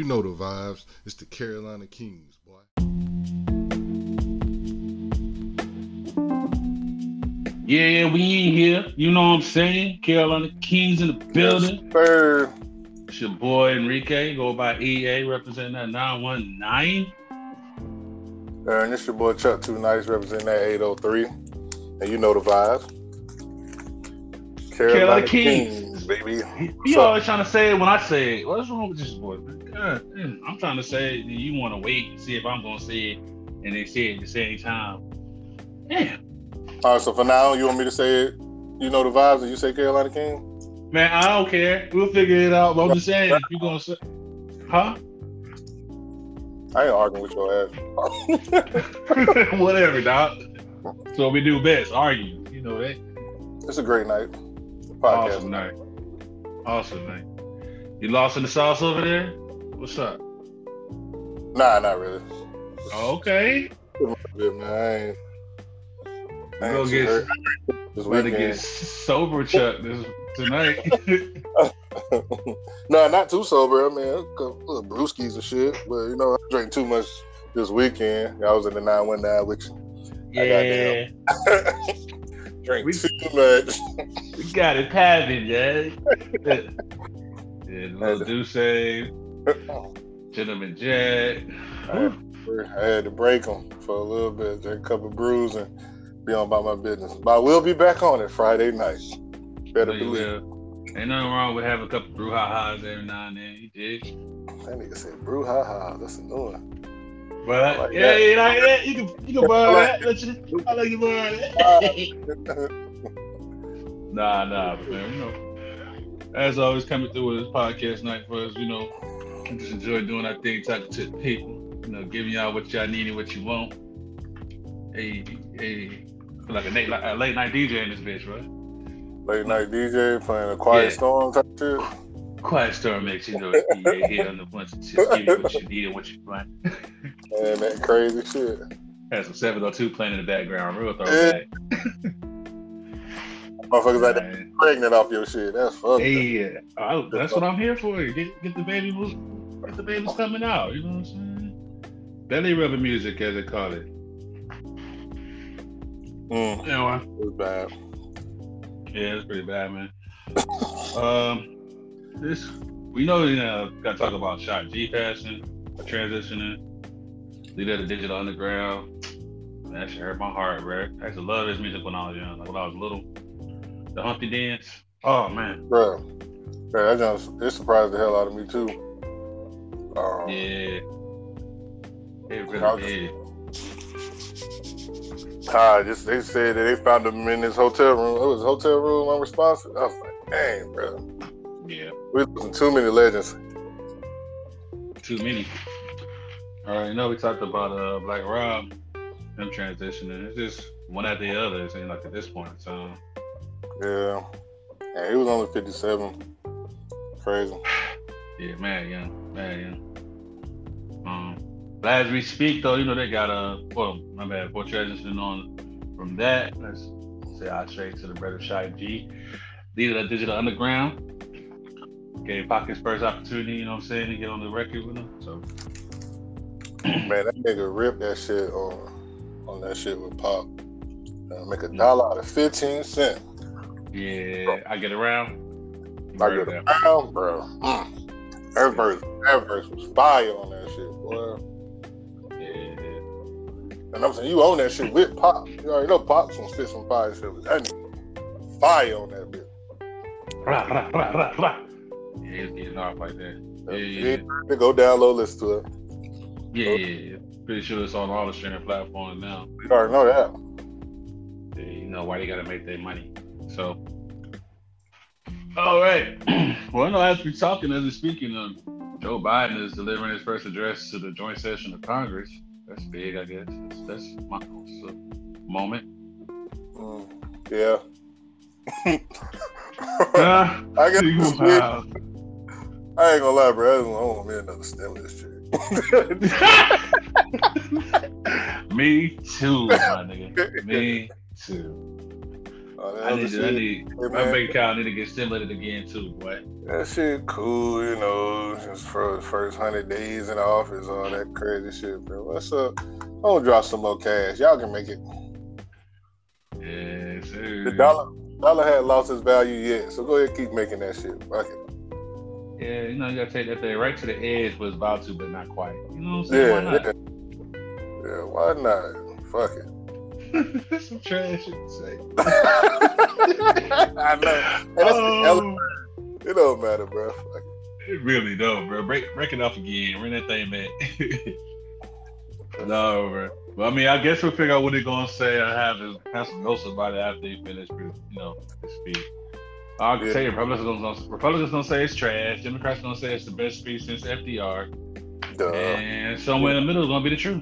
You know the vibes. It's the Carolina Kings, boy. Yeah, we in here. You know what I'm saying? Carolina Kings in the building. Sir. It's your boy Enrique. Go by EA, representing that 919. And it's your boy Chuck Too Nice, representing that 803. And you know the vibes. Carolina Kings, baby. You always trying to say it when I say it. What's wrong with this boy, man? God, I'm trying to say it, and you want to wait and see if I'm going to say it, and they say it at the same time. Damn. All right, so for now, you want me to say it? You know the vibes, and you say Carolina King? Man, I don't care. We'll figure it out. But I'm just saying, if you're going to say, huh? I ain't arguing with your ass. Whatever, dog. So we do best, argue. You know that. It's a great night. Awesome night. Awesome night. You lost in the sauce over there? What's up? Nah, not really. Okay. Man, I ain't get sober, Chuck, tonight. No, not too sober. I mean, a couple of brewskis and shit. But, you know, I drank too much this weekend. I was in the 919 with you. Yeah. Drink too much. We got it padded, yeah. Little Douce, Gentleman Jack. I had to break them for a little bit, drink a couple brews and be on about my business. But I will be back on it Friday night. Better believe. Ain't nothing wrong with having a couple brouhahas every now and then. You dig? That nigga said brouhaha. That's a new one. But like yeah, you can borrow that. I like you borrow that. Nah, man. You know, as always, coming through with this podcast night for us. You know, I just enjoy doing our thing, talking to the people. You know, giving y'all what y'all need and what you want. Hey, like a late night DJ in this bitch, right? Late night DJ playing a Quiet Storm type shit. Quiet Storm makes you know it's here on the bunch of shit, give you what you need and what you want. Man, that crazy shit. Had some 702 playing in the background, real throwback. Motherfuckers like that pregnant off your shit. That's fucked. Yeah, that's what I'm here for. Get the babies coming out. You know what I'm saying? Belly rubber music, as they call it. You know, it was bad. Yeah, it's pretty bad, man. We know got to talk about Shock G passing, transitioning, leader of the Digital Underground. Man, that shit hurt my heart, bro. I used to love his music when I was young, like when I was little. The Humpty Dance. Oh man, bro, that just it surprised the hell out of me too. Yeah, it really did. They said that they found him in his hotel room. It was a hotel room unresponsive. I was like, dang, bro. Yeah. We losing too many legends. Too many. All right, we talked about Black Rob, him transitioning. It's just one after the other, it seems like at this point in time. Yeah. And he was only 57. Crazy. Yeah, mad young. As we speak, though, they got before transitioning on from that, let's say I straight to the brother Shock G, leader of Digital Underground. Gave Pac his first opportunity, you know what I'm saying, to get on the record with him. So, man, that nigga ripped that shit on that shit with Pac. Make $1 out of 15 cents. Yeah, bro. I get around. I get around, bro. That verse was fire on that shit, boy. And I'm saying, you own that shit with Pop. You already know Pop's gonna spit some fire shit. That nigga fire on that bitch. Yeah, he's getting off like that. Yeah. Go download, listen to it. Yeah. Pretty sure it's on all the streaming platforms now. You already know that. Yeah, you know why they gotta make their money. So, all right. Well, as we're speaking, Joe Biden is delivering his first address to the joint session of Congress. That's big, I guess. That's my moment. Yeah. I guess I ain't gonna lie, bro. I don't want me another stimulus check. Me too, my nigga. Me too. I need my bank account need to get stimulated again too, boy. That shit cool, you know, just for the first 100 days in the office, all that crazy shit, bro. What's up? I'm gonna drop some more cash. Y'all can make it. Yeah, sir. The dollar hadn't lost its value yet, so go ahead and keep making that shit. Fuck it. Yeah, you know, you gotta take that thing right to the edge, but it's about to, but not quite. You know what I'm saying? Why not? Yeah, why not? Fuck it. That's some trash shit to say. I know. It don't matter, bro. Fuck it. It really don't, bro. Break it off again. Run that thing back. No, bro. Well, I mean, I guess we'll figure out what they're gonna say. I have some notes about it after they finish, you know, the speech. I'll say Republicans gonna say it's trash. Democrats gonna say it's the best speech since FDR. Duh. And somewhere in the middle is gonna be the truth.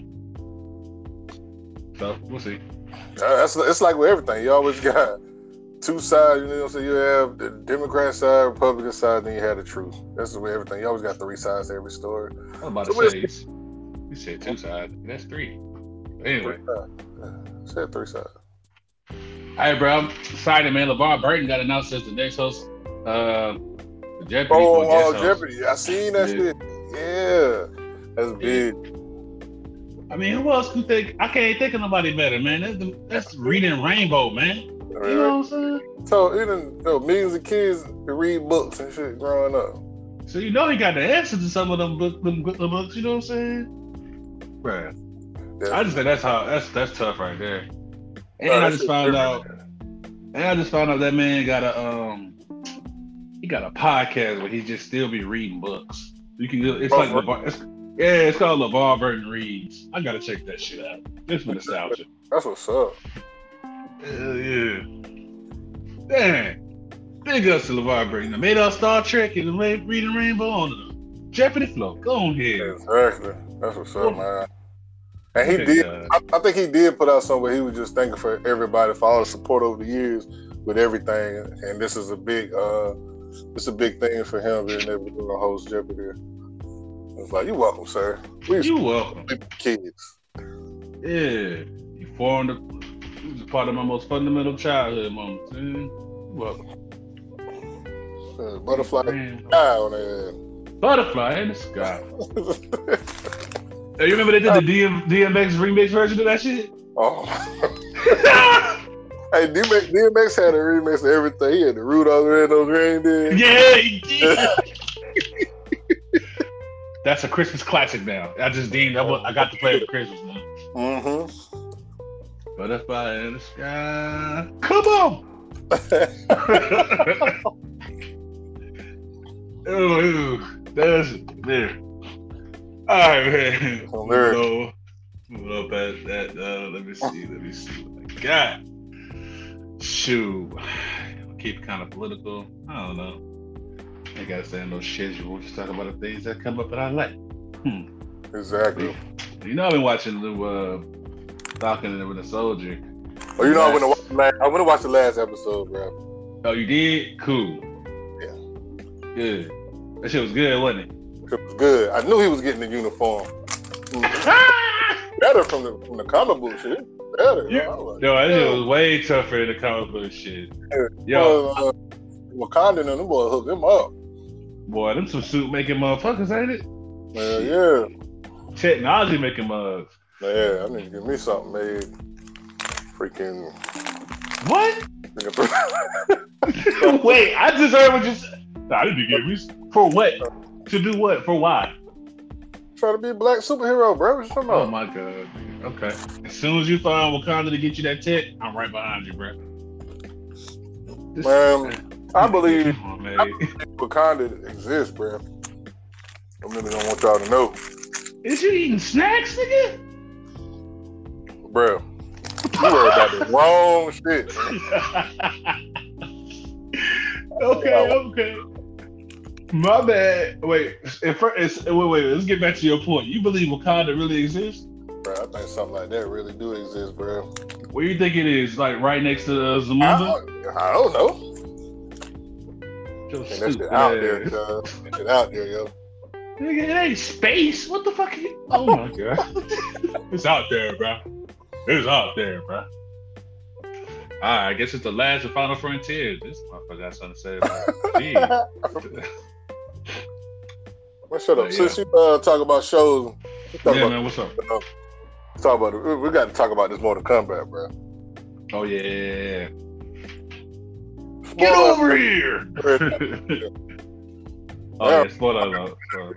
So we'll see. It's like with everything. You always got two sides. You know what I'm saying? You have the Democrat side, Republican side, then you have the truth. That's the way everything. You always got three sides to every story. I was about to say, you said two sides. That's three. Anyway. Said three sides. All right, bro. I'm excited, man. LeVar Burton got announced as the next host. The Jeopardy. Jeopardy. I seen that shit. Yeah. That's big. I mean, who else could think? I can't think of nobody better, man. That's Reading Rainbow, man. You know what I'm saying? So, millions of kids read books and shit growing up. So, you know, he got the answer to some of them books, you know what I'm saying? Right. Yeah. I just think that's tough right there. And I just found out that man got he got a podcast where he just still be reading books. You can it's called LeVar Burton Reads. I gotta check that shit out. Just for nostalgia. That's what's up. Hell yeah. Dang. Big ups to LeVar Burton. Made us Star Trek and made Reading Rainbow on the Jeopardy flow. Go on here. Exactly. That's what's up, man. And he did. I think he did put out something where he was just thanking for everybody for all the support over the years with everything. And this is a big thing for him being able to host Jeopardy. It's like, you're welcome, sir. You're welcome. Kids. Yeah. He was a part of my most fundamental childhood moments. You're welcome. Butterfly in the sky on that. Butterfly in the sky. Hey, you remember they did the DMX remix version of that shit? Oh. Hey, DMX had a remix of everything. He had the Rudolph the Red-Nosed Reindeer. Yeah, he did. That's a Christmas classic now. I just deemed I got to play it for Christmas now. Mm-hmm. Butterfly in the sky. Come on. That's it. There. All right, man. Move up at that. Let me see what I got. Shoot. Keep it kind of political. I don't know. I gotta say no schedule. Just talk about the things that come up that I like. Exactly. You know, I've been watching the Falcon and the Winter Soldier. Oh, you know, I went to watch the last episode, bro. Oh, you did? Cool. Yeah. Good. That shit was good, wasn't it? It was good. I knew he was getting the uniform. Better from the comic book shit. Better. Yo, that shit was way tougher than the comic book shit. Yo. Wakanda and them boys hooked him up. Boy, them some suit making motherfuckers, ain't it? Yeah. Technology making mugs. Yeah, I need to get me something made. Freaking. What? Wait, I just heard what you said. I need to get me for what? To do what? For why? Try to be a black superhero, bro. What you talking about? Oh my god. Okay. As soon as you find Wakanda to get you that tech, I'm right behind you, bro. I believe Wakanda exists, bro. I really don't want y'all to know. Is you eating snacks, nigga? Bro, you worry about the wrong shit. Okay. My bad. Wait. Let's get back to your point. You believe Wakanda really exists? Bro, I think something like that really do exist, bro. Where you think it is? Like right next to Zamunda? I don't know. That shit out there, cuz. That shit out there, yo. Nigga, it ain't space. What the fuck are you? Oh my god. It's out there, bro. It's out there, bro. I guess it's the last and final frontier. This motherfucker got something to say about it. Well, shut up. Since you talk about shows, man, what's up? Talk about it. We got to talk about this Mortal Kombat, bro. Oh yeah. Get over here. Oh yeah, spoiler alert.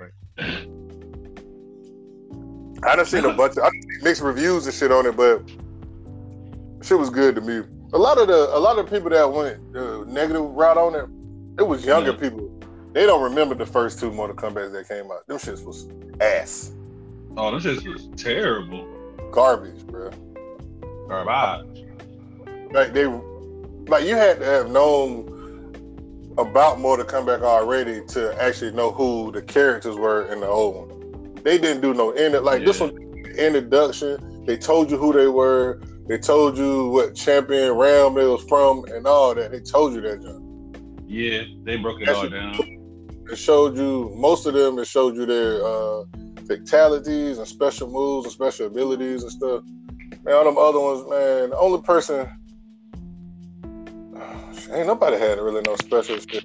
I done seen I seen mixed reviews and shit on it, but shit was good to me. A lot of the people that went the negative route on it was younger people. They don't remember the first two Mortal Kombat that came out. Them shits was ass. Oh, them shits was terrible. Garbage, bro. Garbage. Like you had to have known about Mortal Kombat already to actually know who the characters were in the old one. They didn't do no this one introduction. They told you who they were. They told you what champion realm they was from and all that. They told you that, John. Yeah, they broke it all down. It showed you most of them. It showed you their fatalities and special moves and special abilities and stuff. Man, all them other ones, man. The only person, ain't nobody had really no special shit.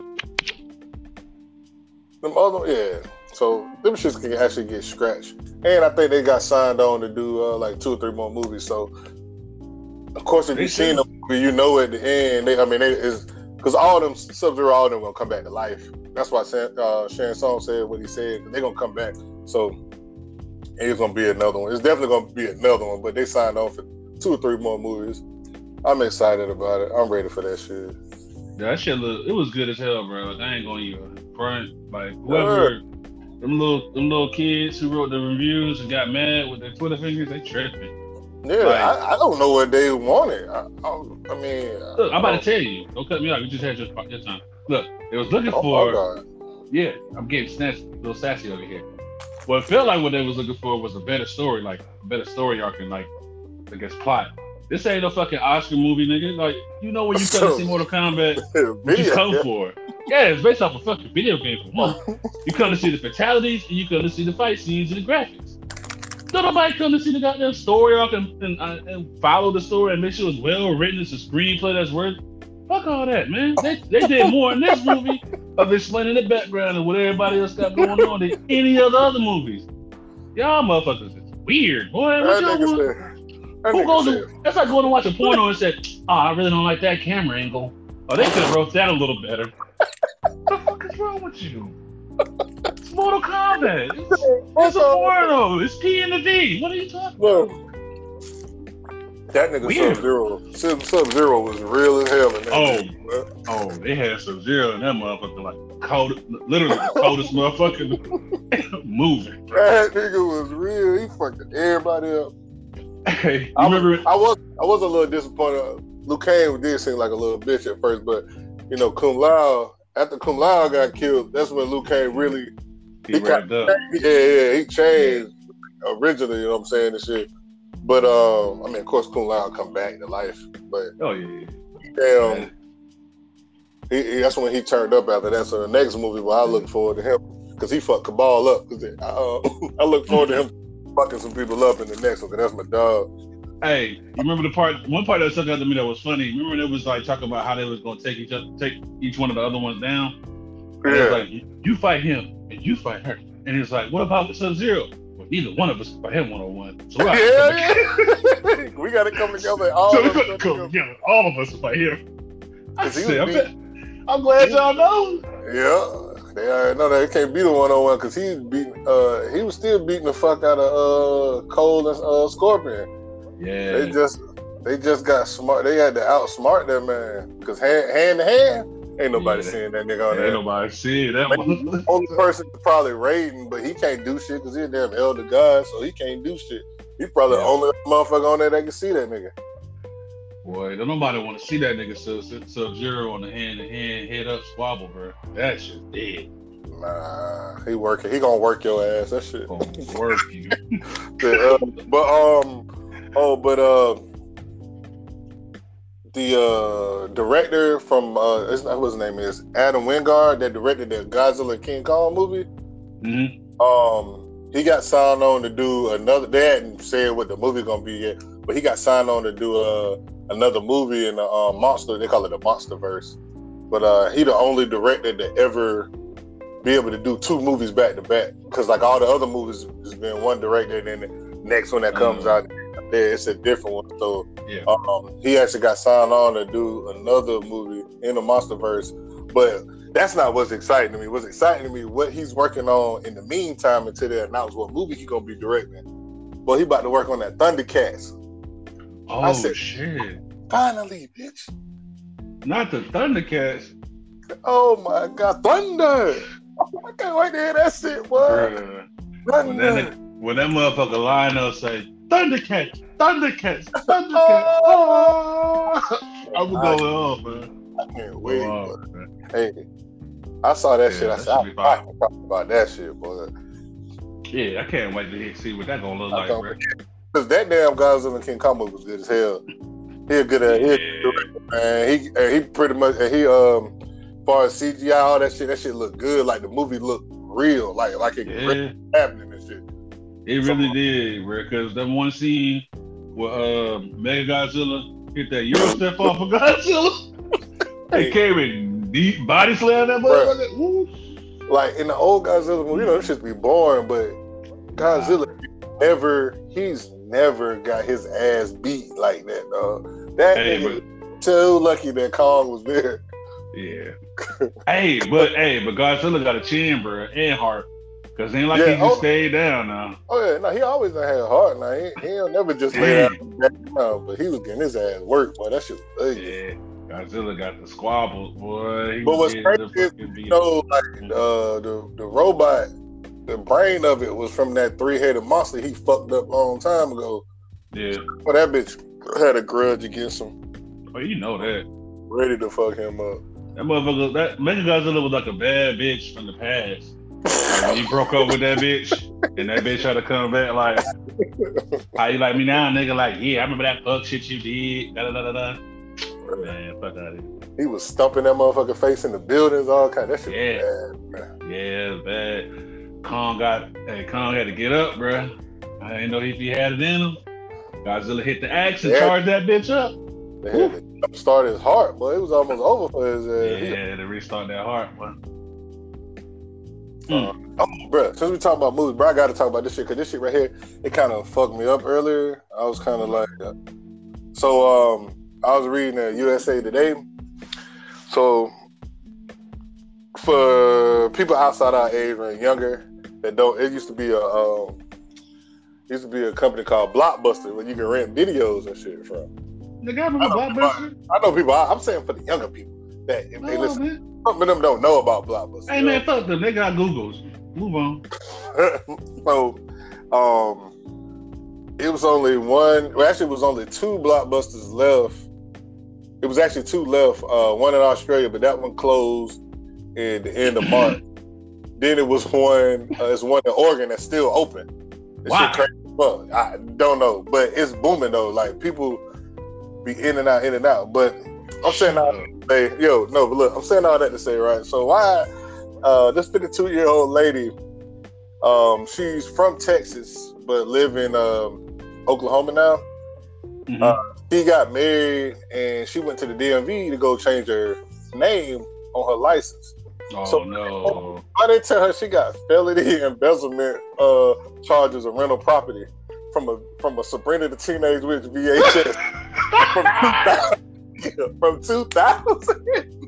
Them other, yeah. So them shits can actually get scratched. And I think they got signed on to do like 2 or 3 more movies. So of course, if you've seen the movie, you know at the end, because all them Sub-Zero, all of them gonna come back to life. That's why Shang Tsung said what he said. They're gonna come back. So it's gonna be another one. It's definitely gonna be another one. But they signed on for 2 or 3 more movies. I'm excited about it. I'm ready for that shit. Yeah, that shit it was good as hell, bro. I ain't gonna even front. Like whoever them little kids who wrote the reviews and got mad with their Twitter fingers, they tripping. Yeah, like, I don't know what they wanted. I mean, look, I'm about to tell you. Don't cut me off. You just had your time. Look, they was looking for. Yeah, I'm getting a little sassy over here. Well, it felt like what they was looking for was a better story, like a better story arc and like I guess plot. This ain't no fucking Oscar movie, nigga. Like, you know when you come to see Mortal Kombat, what you come for. Yeah, it's based off a fucking video game for one. You come to see the fatalities and you come to see the fight scenes and the graphics. Don't nobody come to see the goddamn story arc and follow the story and make sure it's well written. It's a screenplay that's worth. Fuck all that, man. They did more in this movie of explaining the background and what everybody else got going on than any of the other movies. Y'all motherfuckers is weird, boy. What y'all want? That's like going to watch a porno and say, "Oh, I really don't like that camera angle." Oh, they could have wrote that a little better. What the fuck is wrong with you? It's Mortal Kombat. It's a porno. It's P and the D. What are you talking about? That nigga Sub-Zero was real as hell in that they had Sub-Zero in that motherfucker like cold, literally the coldest motherfucker moving. That nigga was real. He fucking everybody up. Hey, I was a little disappointed. Liu Kang did seem like a little bitch at first, but you know, Kung Lao, after Kung Lao got killed, that's when Liu Kang really he ramped up. He changed originally, you know what I'm saying, and shit. But I mean, of course, Kung Lao come back to life. But that's when he turned up after that. So the next movie, I look forward to him because he fucked Cabal up. I look forward to him fucking some people up in the next one. Cause that's my dog. Hey, you remember one part that stuck out to me that was funny? Remember when it was like talking about how they was gonna take each one of the other ones down? And it was like, you fight him and you fight her. And he was like, what about Sub-Zero? Well, neither one of us fight him one-on-one. So we gotta come together. All of us fight him. I'm glad y'all know. Yeah, they already know that he can't beat him one-on-one because he was still beating the fuck out of Cole and Scorpion. Yeah, they just got smart. They had to outsmart that man because hand to hand, ain't nobody seeing that nigga on there. Ain't nobody seeing that. The only person probably Raiden, but he can't do shit because he's a damn elder god, so he can't do shit. He probably the only motherfucker on there that can see that nigga. Boy, don't nobody want to see that nigga Sub-Zero on the hand-to-hand, head-up squabble, bro. That shit dead. Nah, he working. He gonna work your ass. That shit. Gonna work you. The director from it's not what his name is, Adam Wingard, that directed the Godzilla King Kong movie. Mm-hmm. He got signed on to do another. They hadn't said what the movie's gonna be yet, but he got signed on to do another movie in the monster. They call it the MonsterVerse. But he the only director to ever be able to do 2 movies back to back. Because like all the other movies has been one director, and then the next one that comes out there, it's a different one. So he actually got signed on to do another movie in the MonsterVerse. But that's not what's exciting to me. What's exciting to me, what he's working on in the meantime until they announce what movie he's gonna be directing. Well, he about to work on that Thundercats. Oh, I said, shit. Finally, bitch. Not the Thundercats. Oh my God, Thunder! I can't wait to hear that shit, boy. When that motherfucker line up say, Thundercats, Thundercats, Thundercats. Oh! I'm going off, man. I can't wait. Hey, I saw that shit. I said, I'm talking about that shit, boy. Yeah, I can't wait to see what that gonna look like, bro. Because that damn Godzilla King Kong was good as hell. He a good man. He pretty much, as far as CGI, all that shit looked good. Like the movie looked real, like it really happening and shit. It really did, bro. Because that one scene where Mega Godzilla hit that Euro step off of Godzilla, they came in deep body slam that motherfucker. Like in the old Godzilla movie, that shit be boring, but Godzilla he's never got his ass beat like that, dog. That nigga so lucky that Kong was there. Yeah. but Godzilla got a chin, bro, and heart. Cause ain't like he just stayed down now. Oh yeah, no, he always done had heart. Now he'll never just lay down. But he was getting his ass work, boy. That shit was ugly. Yeah, Godzilla got the squabbles, boy. But what's crazy is, the robot, the brain of it was from that 3-headed monster he fucked up a long time ago. Yeah. Well, that bitch had a grudge against him. Oh, you know that. Ready to fuck him up. That motherfucker, that Mega Godzilla was like a bad bitch from the past. Like when he broke up with that bitch, and that bitch tried to come back like, how you like me now, nigga? Like, yeah, I remember that fuck shit you did. Da da da da. Man, fuck out of here. He was stumping that motherfucker face in the buildings, all kind of that shit. Bad. Yeah, bad. Kong had to get up, bro. I didn't know if he had it in him. Godzilla hit the axe and charged that bitch up. They had to start his heart, but it was almost over for his ass. Yeah, to restart that heart, bro. Bro, since we talking about movies, bro, I got to talk about this shit because this shit right here, it kind of fucked me up earlier. I was kind of like, I was reading USA Today. So for people outside our age or younger that don't, it used to be a company called Blockbuster where you can rent videos and shit from. The guy from Blockbuster? I know people. I'm saying for the younger people that if they listen. Man. Some of them don't know about Blockbuster. Hey man, fuck them. They got Googles. Move on. So, it was only one. Well, actually, it was only 2 Blockbusters left. It was actually 2 left. One in Australia, but that one closed in the end of March. Then it was one. It's one in Oregon that's still open. Wow. Shit crazy. Well, I don't know, but it's booming though. Like people be in and out. But I'm saying all that to say, but look, I'm saying all that to say, right? So why this 52-year-old lady, she's from Texas, but live in Oklahoma now. Mm-hmm. She got married and she went to the DMV to go change her name on her license. Oh, so no. Why they tell her she got felony embezzlement charges of rental property from a Sabrina the Teenage Witch VHS from 2000.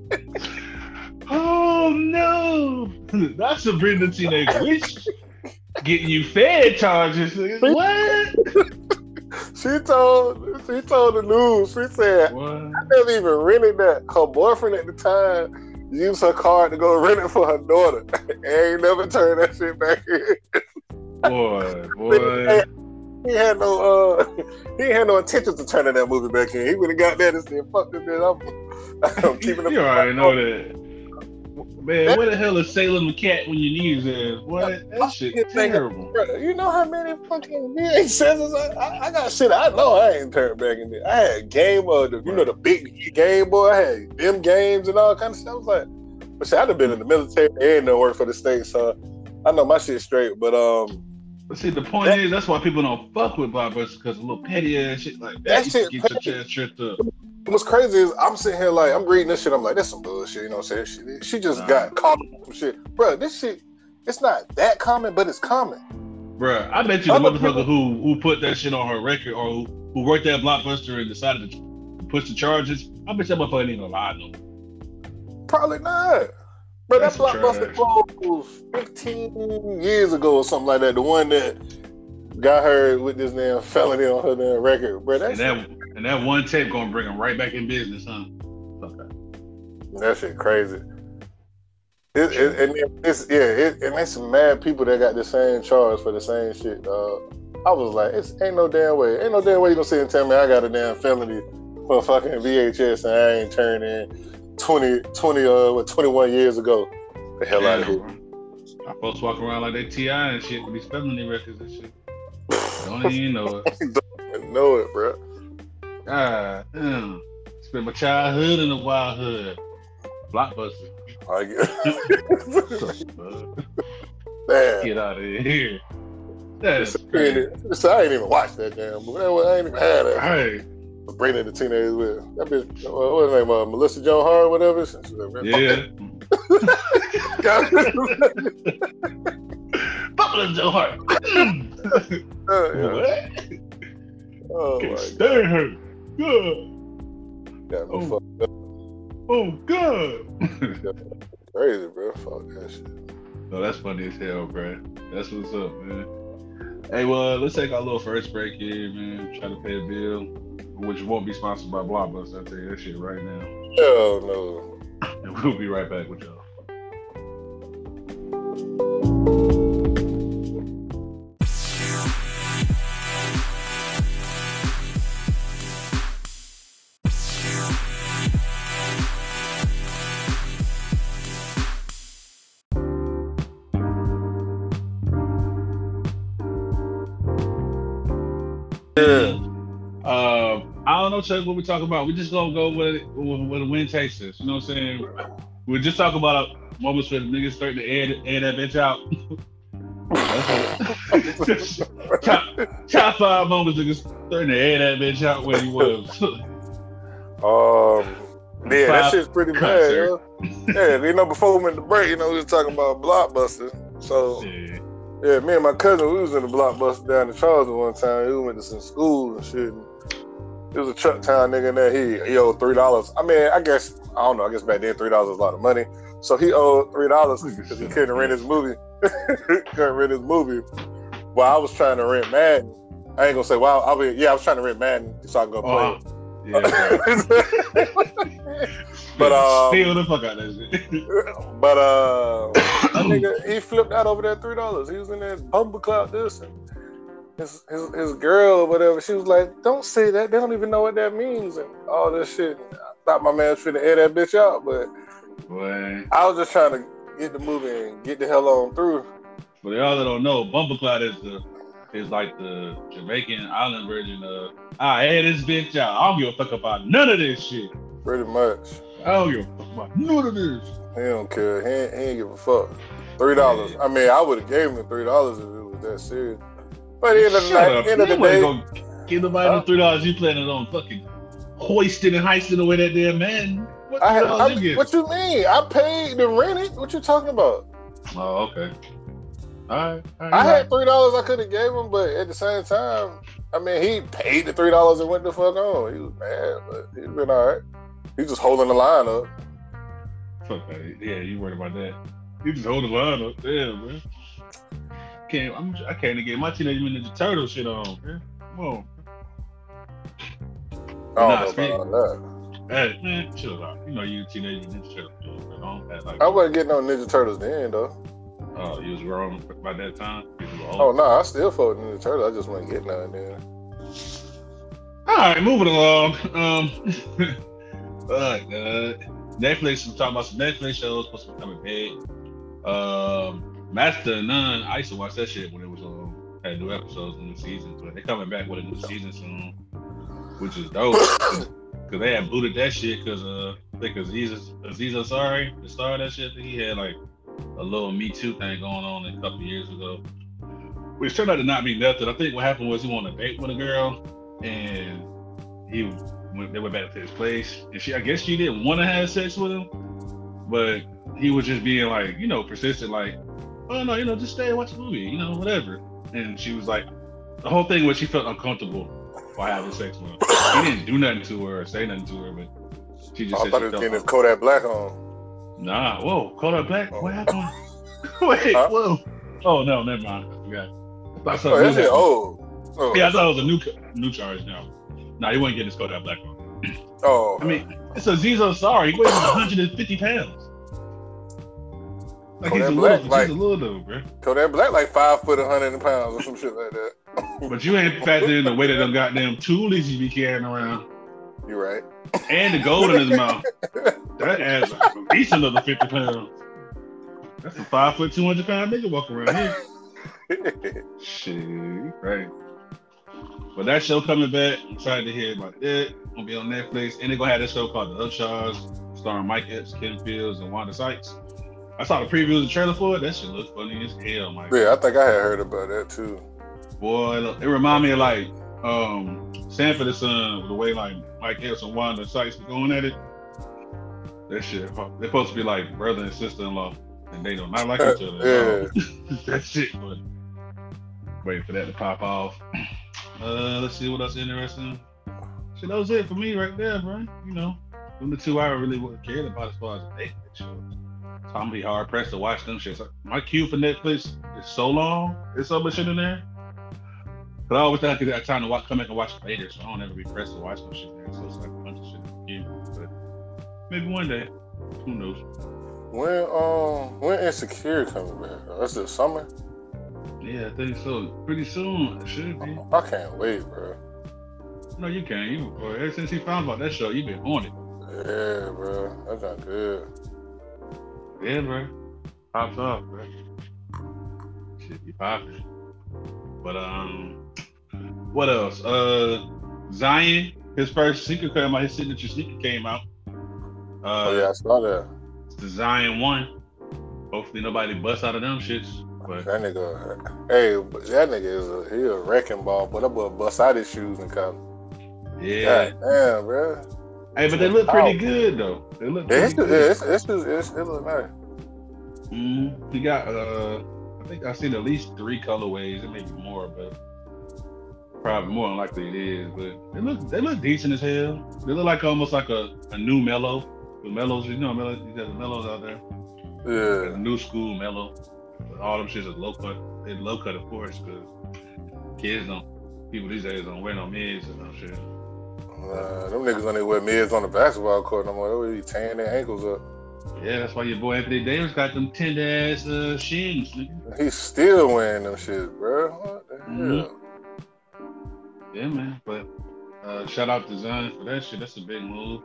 Oh no, that's Sabrina the Teenage Witch getting you fed charges. What? She told the news. She said, what? I never even rented that. Her boyfriend at the time used her card to go rent it for her daughter. And ain't never turned that shit back in. Boy. He had no intentions of turning that movie back in. He would have got that and said, fuck this bitch. I'm keeping it. You already know that. Man, where the hell is Salem the Cat when you need his ass? What? That shit terrible. You know how many fucking VHSs I got shit I know I ain't turned back in there. I had Game of the big Game Boy. I had them games and all kind of stuff. I was like, but shit, I'd have been in the military and done work for the state, so I know my shit straight. But But see, the point is, that's why people don't fuck with Blockbuster, because a little petty ass shit like that shit get your chest tripped up. What's crazy is I'm sitting here like I'm reading this shit. I'm like, that's some bullshit. You know what I'm saying? She just got caught up some shit, bro. This shit, it's not that common, but it's common. Bro, I bet you the motherfucker who put that shit on her record or who worked at Blockbuster and decided to push the charges, I bet that motherfucker ain't gonna lie to him. Probably not. But that Blockbuster closed 15 years ago or something like that. The one that got her with this damn felony on her damn record, bro. And that one tape gonna bring him right back in business, huh? Okay. That shit crazy. And there's some mad people that got the same charge for the same shit. I was like, ain't no damn way you gonna sit and tell me I got a damn felony for fucking VHS and I ain't turned in 21 years ago. The hell out of here. Our folks walk around like they T.I. and shit with these felony records and shit. Don't even know it. Don't even know it, bro. God damn. Spent my childhood in the wild hood. Blockbuster. I guess. Damn. Get out of here. That's crazy. So I ain't even watched that damn movie. I ain't even had it. Hey. Bringing the teenagers with that bitch. What's her name? Melissa Joan Hart, whatever. Yeah. Melissa Joan Hart. What? Oh can't my stand her. Good. Got me fucked up. Oh God. Crazy, bro. Fuck that shit. No, that's funny as hell, bro. That's what's up, man. Hey, well, let's take our little first break here, man. Try to pay a bill, which won't be sponsored by Blockbuster. I'll tell you that shit right now. Hell no. And we'll be right back with y'all. I don't know, Chuck, what we talking about. We just gonna go with the wind takes us. You know what I'm saying? We're just talking about moments where the niggas starting to air that bitch out. top 5 moments niggas starting to air that bitch out where he was. Yeah, that shit's pretty bad, yo. Yeah, before we went to break, we was talking about Blockbuster. So yeah, me and my cousin, we was in the Blockbuster down in Charleston one time. We went to some school and shit. It was a truck town nigga in there. He owed $3. I mean, I guess back then $3 was a lot of money. So he owed $3 because he couldn't rent his movie. Well, I was trying to rent Madden. I ain't gonna say, I was trying to rent Madden so I can go play it. Yeah, but steal the fuck out of that shit. But that nigga, he flipped out over that $3. He was in there bumbleclap this and his girl or whatever. She was like, "Don't say that. They don't even know what that means," and all this shit. I thought my man was finna air that bitch out, but I was just trying to get the movie and get the hell on through. But y'all that don't know, bumbleclap is like the Jamaican island version of air this bitch out. I don't give a fuck about none of this shit. Pretty much. I don't give a fuck about none of this. He don't care. He ain't give a fuck. $3. I mean, I would have gave him the $3 if it was that serious. But end of the day, give nobody the $3 you planning on fucking hoisting and heisting away that damn man. What you mean? I paid to rent it. What you talking about? Oh, okay. All right. I had $3 I could have gave him, but at the same time, I mean, he paid the $3 and went the fuck on. He was mad, but he's been all right. He's just holding the line up. Fuck that. Yeah, you worried about that? You just holding the line up. Damn, man. I can't get my Teenage Mutant Ninja Turtle shit on, man. Come on. I don't know about that. Hey, man, chill out. You Teenage Mutant Ninja Turtle. I wasn't getting no Ninja Turtles then, though. Oh, you was grown by that time? Oh, no, I still fought Ninja Turtles. I just wasn't getting none then. All right, moving along. Netflix, we're talking about some Netflix shows supposed to be coming back. Master of None, I used to watch that shit when it was had new episodes in the season, but they're coming back with a new season soon, which is dope. Cause they had booted that shit because I think Aziz Ansari, the star of that shit, he had like a little Me Too thing going on a couple years ago, which turned out to not be nothing. I think what happened was he went on a date with a girl, and they went back to his place, and I guess she didn't want to have sex with him, but he was just being like, persistent, like, oh no, just stay and watch a movie, whatever. And she was like, the whole thing was she felt uncomfortable while having sex with him. He didn't do nothing to her or say nothing to her, but she just I said thought she it was felt getting his Kodak Black on. Nah, whoa, Kodak Black? Oh. What happened? Wait, Huh? whoa. Oh no, never mind. I forgot. I thought Oh, something that's new it. happened. Oh. Yeah, I thought it was a new charge now. Nah, he wasn't getting his Kodak Black on. Oh. I mean, it's Aziz Ansari. He weighs 150 pounds. Like he's a little dude, bro. Kodak Black like 5 foot 100 pounds or some shit like that. But you ain't factored in the weight of them goddamn toolies you be carrying around. You right. And the gold in his mouth. That adds at least another 50 pounds. That's a 5 foot 200 pound nigga walking around here. Shit, right. But that show coming back, I'm excited to hear about that. Gonna be on Netflix, and they're gonna have this show called The Upshaws, starring Mike Epps, Kim Fields, and Wanda Sykes. I saw the previews and trailer for it. That shit looks funny as hell, Mike. Yeah, I think I had heard about that too. Boy, it remind me of like Sanford and Son, the way like Mike Epps and Wanda Sykes be going at it. That shit, they're supposed to be like brother and sister-in-law, and they do not like each other. Yeah. That shit funny. Wait for that to pop off. Let's see what else interesting. Shit, that was it for me right there, bro. Them the two I really cared about as far as the Netflix shows. So I'm gonna be hard pressed to watch them shit. So my queue for Netflix is so long. There's so much shit in there. But I always think I could have time to come back and watch it later, so I don't ever be pressed to watch no shit there. So it's like a bunch of shit in the queue. But maybe one day. Who knows? When Insecure coming back? That's the summer? Yeah, I think so. Pretty soon, it should be. I can't wait, bro. No, you can't. Boy, ever since he found about that show, you've been on it. Yeah, bro. That's not good. Yeah, bro. Pops off, bro. Shit be popping. But what else? Zion, his first sneaker came out. His signature sneaker came out. Oh yeah, I saw that. It's the Zion 1. Hopefully nobody busts out of them shits. But That nigga, that nigga he a wrecking ball, but that boy bust out his shoes and come. yeah. God damn, bro. Hey, but they look pretty good though. They look pretty good. It look nice. He got I think I've seen at least 3 colorways. It may be more, but probably more than likely it is. But they look decent as hell. They look like almost like a new Mellow. The Mellows, Mellow, you got the Mellows out there. Yeah. The new school Mellow. But all them shits is low cut. They're low cut, of course, because people these days don't wear no mids and no shit. Them niggas only wear mids on the basketball court no more. They be tearing their ankles up. Yeah, that's why your boy Anthony Davis got them tender ass shins, nigga. He's still wearing them shit, bro. What the hell? Yeah, man. But shout out to Zion for that shit. That's a big move.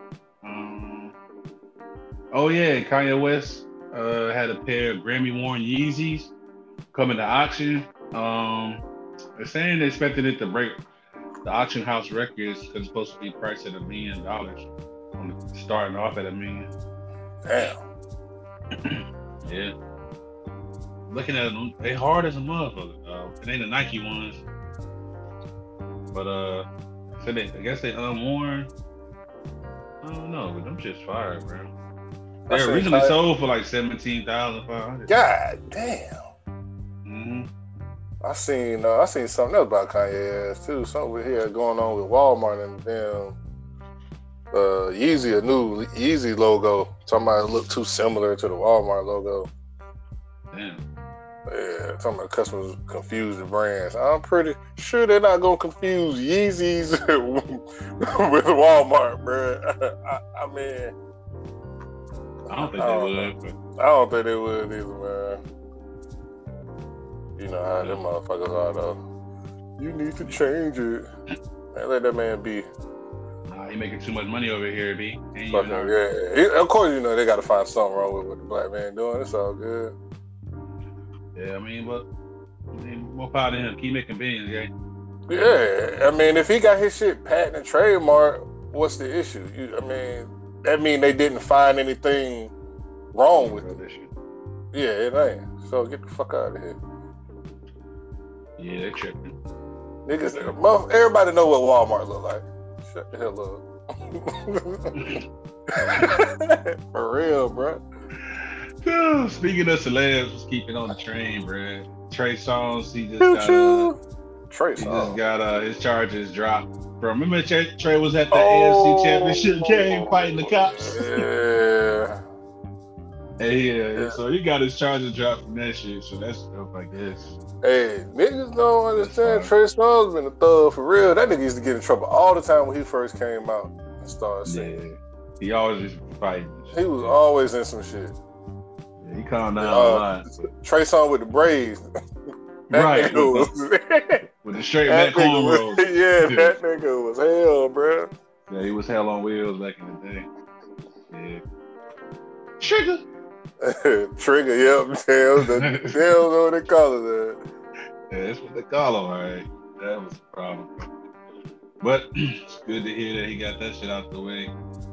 Oh yeah, Kanye West had a pair of Grammy worn Yeezys coming to auction. They're saying they expected it to break the auction house records because it's supposed to be priced at $1 million. Starting off at $1 million. Damn. Yeah. Looking at them, they hard as a motherfucker. It ain't the Nike ones. But so I guess they unworn. I don't know, but them shit's fire, bro. They originally sold for like $17,500. God damn. I seen something else about Kanye ass too. Something here going on with Walmart and damn Yeezy, a new Yeezy logo. Talking about it look too similar to the Walmart logo. Damn. Yeah, talking about customers confuse the brands. I'm pretty sure they're not gonna confuse Yeezys with Walmart, bro. I mean, I don't think they would. But... I don't think they would either, man. You know how them motherfuckers are, though. You need to change it. Man, let that man be. Nah, he making too much money over here, B. Yeah. Of course, they got to find something wrong with what the black man doing. It's all good. Yeah, but more power to him. Keep making billions, yeah. Yeah, I mean, if he got his shit patent and trademark, what's the issue? That mean they didn't find anything wrong with it. Yeah, it ain't. So get the fuck out of here. Yeah, they tripping. Niggas, everybody know what Walmart look like. Shut the hell up. For real, bro. Speaking of celebs, just keeping on the train, bro. Trey Songz, he just got his charges dropped. Bro, remember Trey was at the AFC Championship game fighting the cops? Yeah. So he got his charges dropped from that shit. So that's dope, I guess. Hey, niggas don't understand. Trey Songz been a thug for real. That nigga used to get in trouble all the time when he first came out and started singing. Yeah. He always just fighting. He was always in some shit. Yeah, he calmed down a lot. Trey Songz with the braids. Right. With the straight back cornrows. Yeah, that nigga was hell, bro. Yeah, he was hell on wheels back in the day. Yeah. Trigger. Trigger, yep. Tails, know what they call it. Yeah, that's what they call him, all right. That was the problem. But it's good to hear that he got that shit out the way.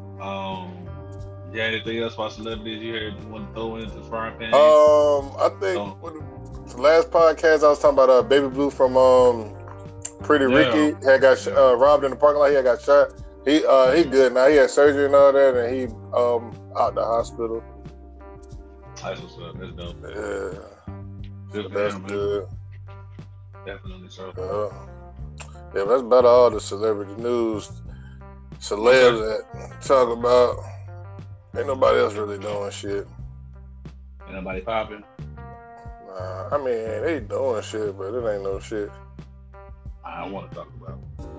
Yeah, anything else about celebrities you heard you want to throw into the frying pan? I think the last podcast I was talking about Baby Blue from Pretty Ricky had got robbed in the parking lot. He had got shot. He good now. He had surgery and all that, and he out the hospital. That's what's up. That's dope. Yeah, That's good. Definitely so. Yeah, that's about all the celebrity news. Celebs that talk about. Ain't nobody else really doing shit. Ain't nobody popping. Nah, I mean they doing shit, but it ain't no shit. I don't want to talk about.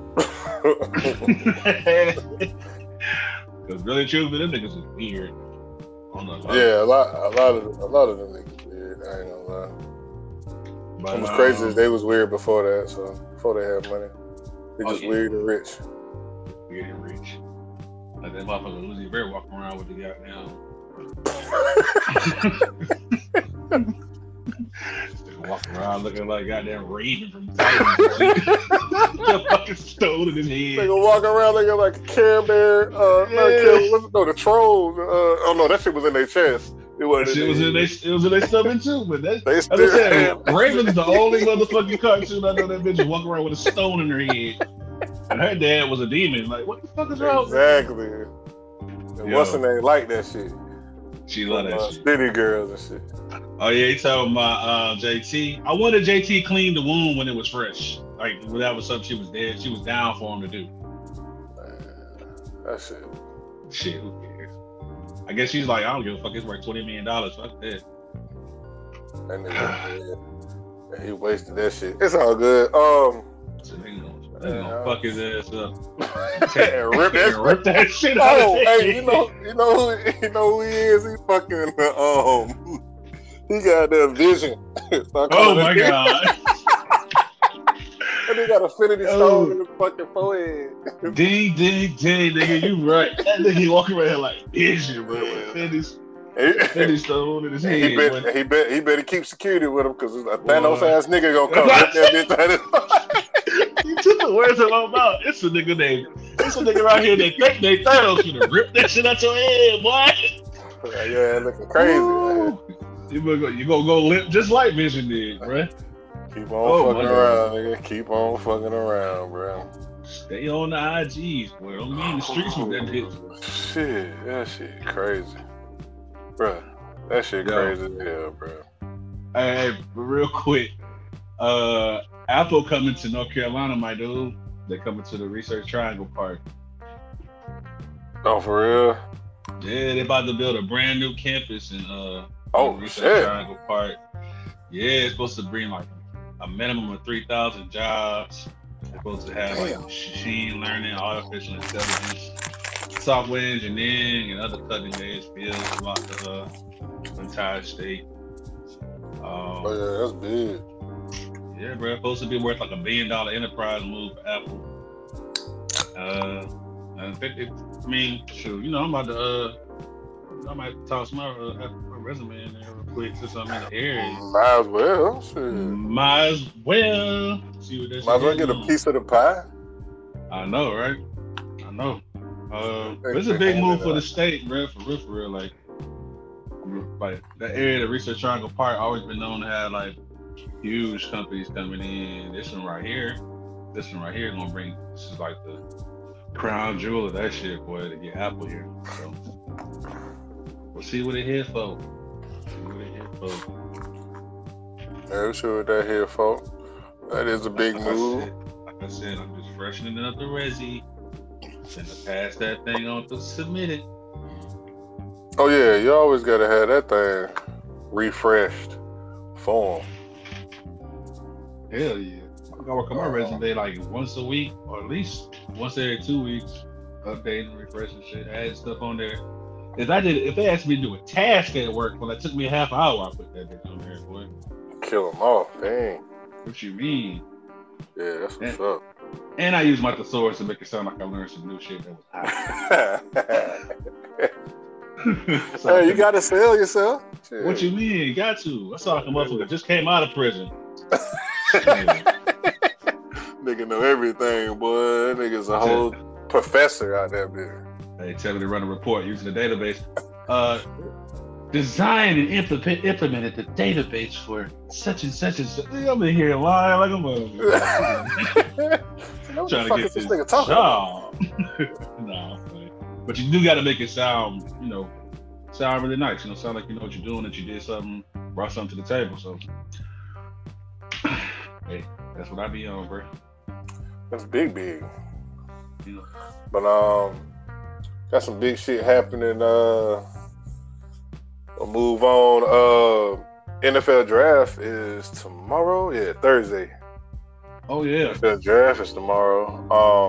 Because really, truthfully, them niggas is weird. Yeah, a lot of them niggas weird. I ain't gonna lie. But what's crazy is they was weird before that. So before they had money, they just weird and rich. Weird and rich. Like that motherfucker Uzi Vert walking around with the goddamn. Walking around looking like goddamn Raven from Titans. The fucking stone in his head. They gonna walk around looking like a Care Bear. The trolls. Oh no, that shit was in their chest. It was in their stomach too. But that's what I said. Raven's the only motherfucking cartoon I know that bitch walking around with a stone in her head. And her dad was a demon. Like, what the fuck is wrong? Exactly. And what's her name? Like that shit. She love that shit. City girls and shit. Oh yeah, he talking about JT. I wanted JT clean the wound when it was fresh. Like when that was something she was dead. She was down for him to do. That shit. Shit, who cares? I guess she's like, I don't give a fuck. It's worth $20 million. Fuck that. That nigga, he wasted that shit. It's all good. So they gonna fuck his ass up. Rip that shit out. Oh, hey, you know who he is? He fucking he got that vision. Oh my god. And he got Infinity Stone in the fucking forehead. Ding, ding, ding, nigga, you right. That nigga walking around here like vision, bro. Infinity Stone in his head. He better keep security with him because a Thanos ass nigga gonna come rip that bitch out of his. You took the words out of my mouth. It's a nigga right here that think they Thanos gonna rip that shit out your head, boy. Yeah, looking crazy. You gonna go limp just like Vision did, bro. Keep on fucking around, nigga. Keep on fucking around, bro. Stay on the IGs, boy. Don't be in the streets with that bitch. Shit, that shit crazy, bro. That shit crazy as hell, bro. Hey, but real quick, Apple coming to North Carolina, my dude. They coming to the Research Triangle Park. Oh, for real? Yeah, they about to build a brand new campus in Research Triangle Park. Yeah, it's supposed to bring like a minimum of 3,000 jobs. They're supposed to have like machine learning, artificial intelligence, software engineering, and other cutting-edge fields throughout the entire state. Yeah, that's big. Yeah, bro. It's supposed to be worth like $1 billion enterprise move for Apple. I mean, shoot, you know, I'm about to I might toss my resume in there real quick since I'm in the area. Might as well. Shit. Might as well. See what that's. Might as well get a piece of the pie. I know, right? I know. It's a big move for the state, bro. For real. Like that area, the Research Triangle Park, always been known to have like huge companies coming in. This one right here gonna bring. This is like the crown jewel of that shit, boy. To get Apple here, so we'll see what it here for. Yeah, we sure what that here for. That is a big move. Like I said, I'm just freshening up the resi. And to pass that thing on to submit it. Oh yeah, you always gotta have that thing refreshed form. Hell yeah. I work on my resume like once a week or at least once every 2 weeks, updating, refreshing shit, adding stuff on there. If they asked me to do a task at work, well, it took me a half hour, I put that bitch on there, boy. Kill them off, dang. What you mean? Yeah, that's what's up. And I use my thesaurus to make it sound like I learned some new shit that was hot. So hey, you gotta sell yourself. Shit. What you mean? You got to. I saw like a motherfucker just came out of prison. Nigga know everything, boy. That nigga's a whole professor out there, bitch. They tell me to run a report using the database. Designed and implemented the database for such and such and such. I'm in here lying like a motherfucker. Trying to get this job. No, but you do got to make it sound, sound really nice. Sound like you know what you're doing, that you did something, brought something to the table. So, hey, that's what I be on, bro. That's big. But got some big shit happening. We'll move on. NFL draft is tomorrow. Yeah, Thursday. Oh yeah. NFL draft is tomorrow.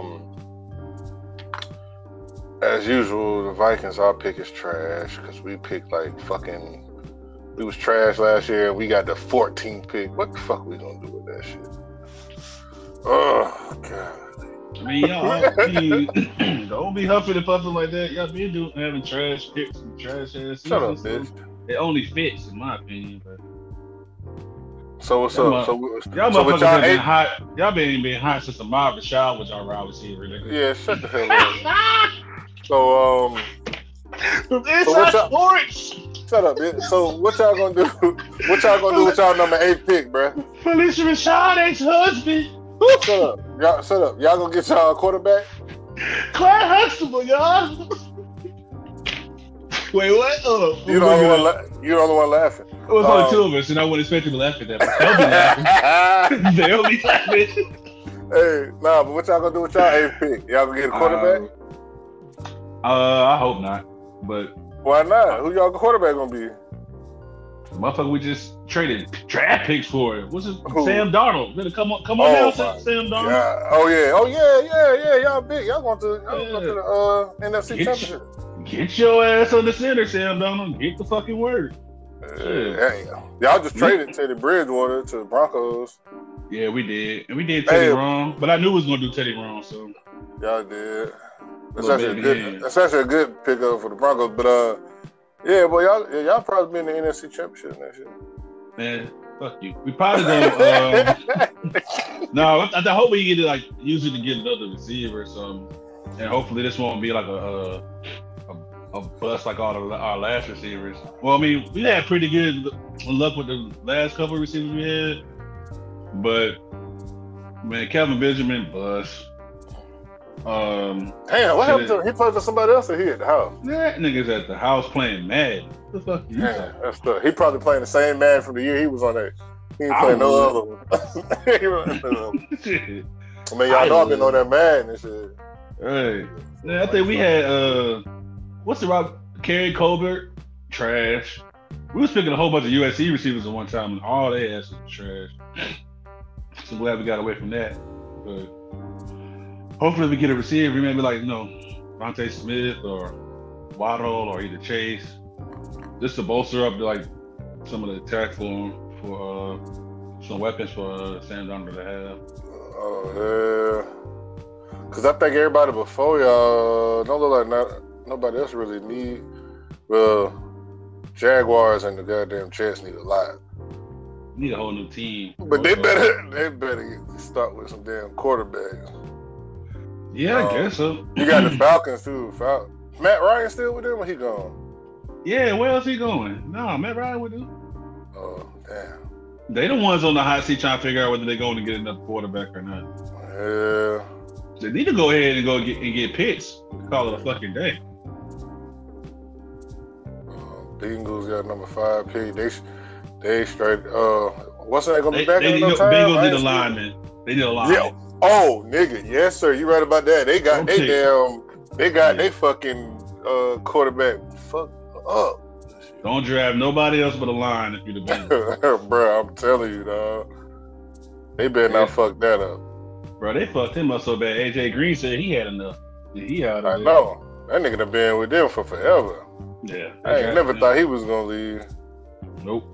As usual, the Vikings, our pick is trash because we picked we was trash last year and we got the 14th pick. What the fuck we gonna do with that shit? Oh god. I mean, y'all don't be huffing and puffing like that. Y'all been having trash picks and trash ass. Shut up, bitch. It only fits, in my opinion. But so what's up? Y'all motherfuckers have been hot. Y'all been hot since the Ahmad Rashad was y'all wide receiver. Yeah, shut the hell up. So from inside sports. Shut up, bitch. So what y'all gonna do? What y'all gonna do with y'all number 8 pick, bruh? Felicia Rashad, ex-husband. Shut up. Y'all gonna get y'all a quarterback? Claire Huxtable, y'all. Wait, what? You're the only one laughing. It was only two of us, and I wouldn't expect you to laugh at that. But they'll be laughing. Hey, nah, but what y'all gonna do with y'all 8th pick? Y'all gonna get a quarterback? I hope not. But why not? Who y'all quarterback gonna be? The motherfucker we just traded draft picks for. What's his Sam Darnold? Better come on now, Sam Darnold. Yeah. Oh yeah. Y'all big. Y'all going to the NFC Championship. Get your ass on the center, Sam Darnold. Get the fucking word. Hey, y'all just traded Teddy Bridgewater to the Broncos. Yeah, we did. And we did Teddy wrong. But I knew we was gonna do Teddy wrong, so y'all did. That's actually a good pickup for the Broncos. But yeah, boy, y'all probably be in the NFC Championship next year. Man, fuck you. We probably gonna. No, I hope we get to use it to get another receiver or something, and hopefully this won't be like a bust like all our last receivers. Well, I mean, we had pretty good luck with the last couple of receivers we had, but man, Kelvin Benjamin bust. Damn, what happened to him? He played for somebody else or he at the house? That nigga's at the house playing Madden. What the fuck you saying? That's tough. He probably playing the same Madden from the year he was on that. He ain't playing no other one. I mean, y'all know I've been on that Madden and shit. Right. Yeah, I think we had what's the rock? Kerry Colbert, trash. We was picking a whole bunch of USC receivers at one time, and all their asses was trash. So glad we got away from that. But hopefully we get a receiver, maybe Vontae Smith or Waddle or either Chase, just to bolster up some of the attack for him, for some weapons for Sam Darnold to have. Oh yeah, because I think everybody before y'all don't look like nobody else really need. Well, Jaguars and the goddamn Jets need a lot. Need a whole new team. But they better start with some damn quarterbacks. Yeah, I guess so. You got the Falcons too. Matt Ryan still with them or he gone? Yeah, where else he going? No, Matt Ryan with them. Oh, damn. They the ones on the hot seat trying to figure out whether they're going to get another quarterback or not. Yeah. They need to go ahead and get Pitts. Call it a fucking day. Bengals got number 5 pick. They straight. What's that gonna be back in no time? Bengals need a lineman. They need a lineman. Yeah. Oh, nigga, yes sir. You right about that. They got they fucking quarterback fucked up. Don't draft nobody else but a line if you're the Bengals. Bro, I'm telling you, dog. They better not fuck that up. Bro, they fucked him up so bad. AJ Green said he had enough. He out of I know. That nigga done been with them for forever. Yeah. I ain't never thought he was gonna leave. Nope.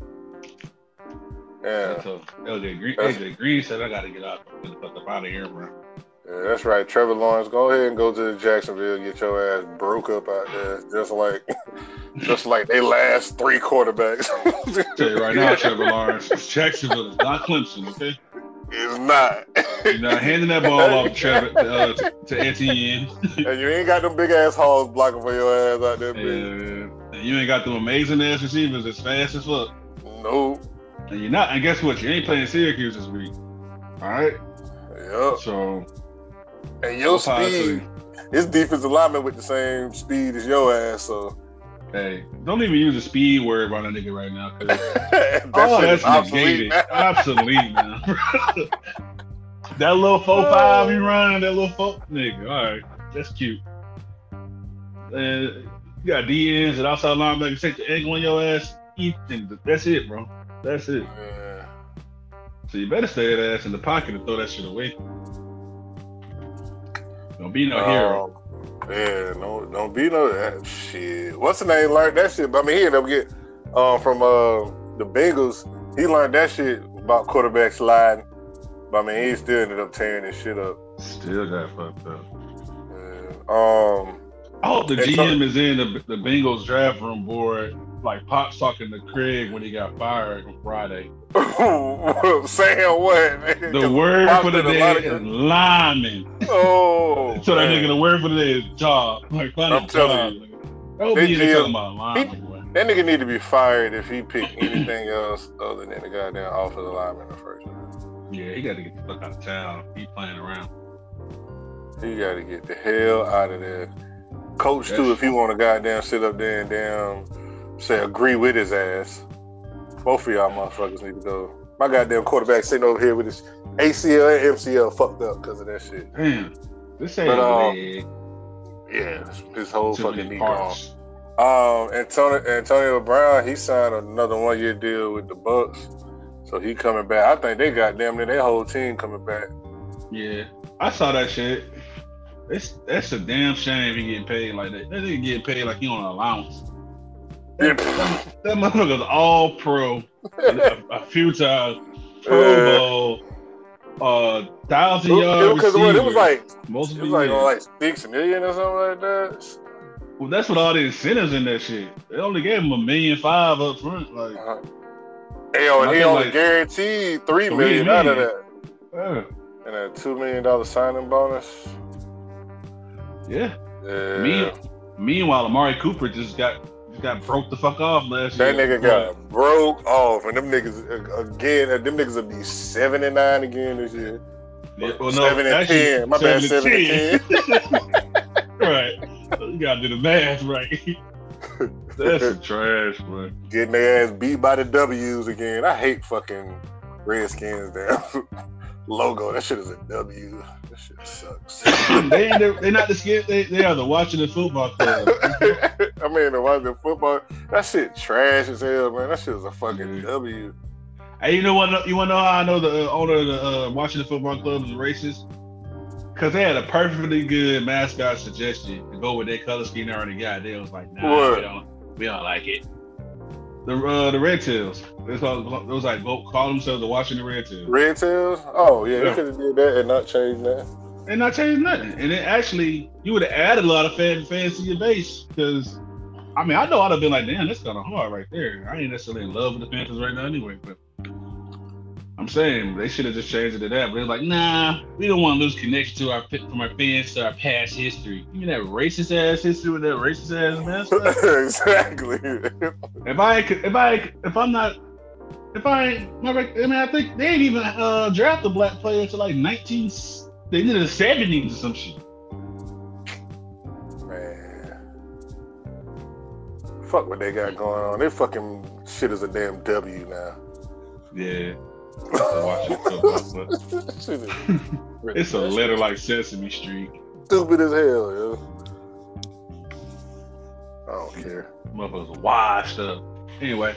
Yeah. AJ Green said I gotta get out. Get the fuck up out of here, bro. Yeah, that's right. Trevor Lawrence, go ahead and go to Jacksonville, get your ass broke up out there, just like they last 3 quarterbacks. Tell you right now, Trevor Lawrence, Jacksonville is not Clemson, okay? It's not. You're not handing that ball off to Etienne. And you ain't got them big ass hogs blocking for your ass out there, bitch. And you ain't got them amazing ass receivers as fast as fuck. Nope. And you're not. And guess what? You ain't playing Syracuse this week. All right. Yep. So. And your speed, his defensive lineman with the same speed as your ass. So. Hey, don't even use a speed word on that nigga right now. That's negated. Obsolete now. That little 4.5 you running, that little 4 nigga. All right, that's cute. And you got DNs and outside linebackers take the angle on your ass. That's it, bro. That's it. Yeah. So you better stay that ass in the pocket and throw that shit away. Don't be no hero. Yeah, don't be no shit. What's the name? Learned that shit. I mean, he ended up getting from the Bengals. He learned that shit about quarterback sliding. But I mean, he still ended up tearing his shit up. Still got fucked up. Yeah. I hope the GM is in the Bengals draft room board, like Pop's talking to Craig when he got fired on Friday. Saying what? The word for the day is lineman. Oh. So that nigga, the word for the day is job. Like, find a job. That nigga need to be fired if he picked anything else other than the goddamn offensive lineman in the first place. Yeah, he got to get the fuck out of town. He playing around. He got to get the hell out of there. Coach, too, if he want to goddamn sit up there and say agree with his ass. Both of y'all motherfuckers need to go. My goddamn quarterback sitting over here with his ACL and MCL fucked up because of that shit. Damn. This ain't yeah, his whole fucking knee gone. Antonio Brown, he signed another 1-year deal with the Bucks. So he coming back. I think they got damn near their whole team coming back. Yeah. I saw that shit. That's a damn shame he getting paid like that. That nigga getting paid like he on an allowance. That motherfucker's all pro, a few times, Pro Bowl, 1,000 yards. Because it was like multiple like $6 million or something like that. Well, that's what all the incentives in that shit. They only gave him $1.5 million up front. Like, he only guaranteed $3 million out of that. Yeah. And a $2 million signing bonus. Yeah. Meanwhile, Amari Cooper just got broke the fuck off last year. That nigga got broke off, and them niggas will be 7-9 again this year. Yeah, well, 7-10. My bad, 7-10. Right. You gotta do the math right. That's some trash, bro. Getting their ass beat by the W's again. I hate fucking Redskins damn logo. That shit is a W. That shit sucks. They're not the skin. They are the Washington Football Club. I mean, the Washington Football. That shit trash as hell, man. That shit is a fucking W. Hey, you wanna know how I know the owner of the Washington Football Club is racist? Because they had a perfectly good mascot suggestion to go with their color scheme they already got. They was like, nah, we don't like it. The Red Tails. It was like, call themselves the Washington Red Tails. Red Tails? Oh, yeah. They could have did that and not changed that. And not changed nothing. And then actually, you would have added a lot of fans to your base. Because, I mean, I know I'd have been like, damn, that's kind of hard right there. I ain't necessarily in love with the Panthers right now anyway. But I'm saying they should have just changed it to that. But they're like, nah, we don't want to lose connection from our fans to our past history. You mean that racist ass history with that racist ass mascot? Exactly. If I think they ain't even draft a black player until like 19. They did the 70s or some shit. Man, fuck what they got going on. Their fucking shit is a damn W now. Yeah. It's a letter like Sesame Street. Stupid as hell, yo. I don't care. Motherfuckers washed up. Anyway,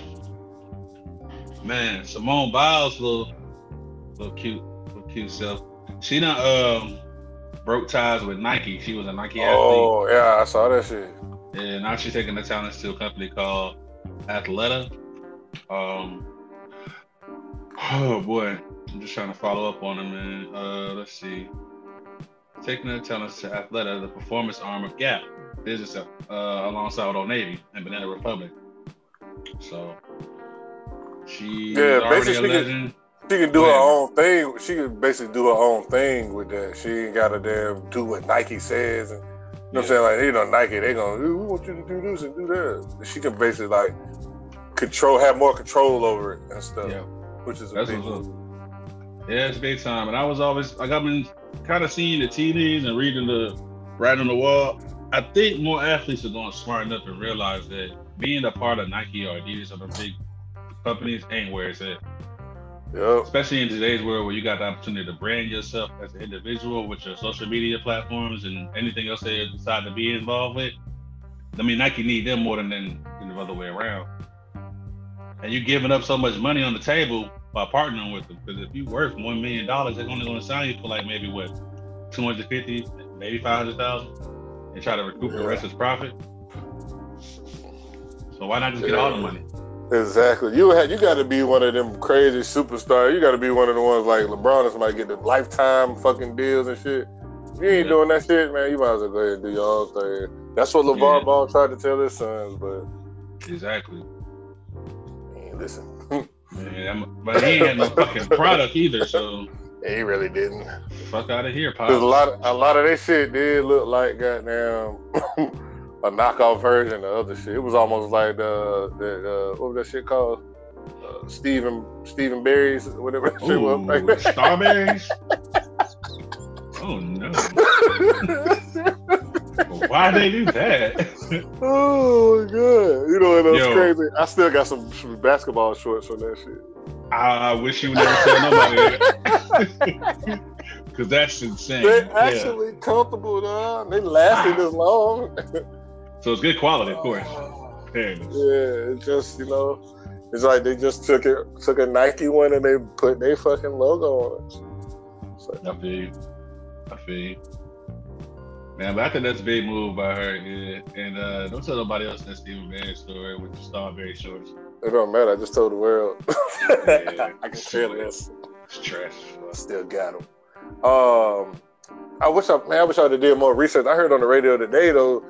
man, Simone Biles, little cute self. She done broke ties with Nike. She was a Nike athlete. Oh yeah, I saw that shit. Yeah, now she's taking the talents to a company called Athleta. Oh boy, I'm just trying to follow up on them, man. Let's see. Taking the talents to Athleta, the performance arm of Gap business, alongside Old Navy and Banana Republic. So she's already a legend. She can do her own thing. She can basically do her own thing with that. She ain't gotta damn do what Nike says. And, you know what I'm saying? Like, Nike, they gonna, we want you to do this and do that. She can basically like have more control over it and stuff. Yeah. Which is a big move. Yeah, it's big time. And I was always like, I've been kind of seeing the TVs and reading the writing on the wall. I think more athletes are going to smarten up and realize that being a part of Nike or Adidas or the big companies ain't where it's at. Yep. Especially in today's world where you got the opportunity to brand yourself as an individual with your social media platforms and anything else they decide to be involved with. I mean, Nike need them more than the other way around. And you giving up so much money on the table by partnering with them. Because if you worth $1 million, they're only going to sign you for like maybe what, $250,000, maybe $500,000, and try to recoup the rest as profit. So why not just get all the money? Exactly. You got to be one of them crazy superstars. You got to be one of the ones like LeBron or somebody get the lifetime fucking deals and shit. If you ain't doing that shit, man, you might as well go ahead and do your own thing. That's what LeVar Ball tried to tell his sons, but exactly. Listen. Yeah, but he ain't had no fucking product either, so he really didn't. Fuck out of here, Pop. A lot of that shit did look like goddamn a knockoff version of other shit. It was almost like what was that shit called? Stephen Berry's, whatever that shit was. Starberries? Oh no. Why they do that? Oh my god! That's crazy. I still got some basketball shorts from that shit. I wish you would never tell nobody that. Because that's insane. They're actually comfortable, though. They lasted this long. So it's good quality, of course. Yeah, it's just, it's like they just took a Nike one and they put their fucking logo on it. So, I feel you. Man, but I think that's a big move by her, yeah. And don't tell nobody else that Stephen Barry story with the Starberry shorts. It don't matter. I just told the world. Yeah, I can share this. It's trash. Still got them. I wish I would have did more research. I heard on the radio today though.